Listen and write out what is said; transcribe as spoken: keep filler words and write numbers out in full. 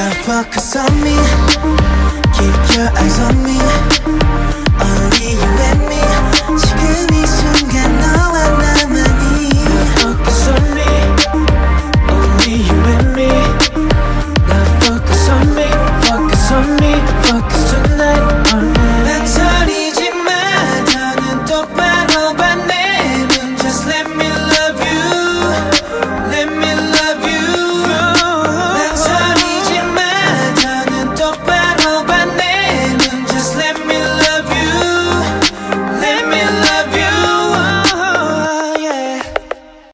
Focus on me, keep your eyes on me. Only you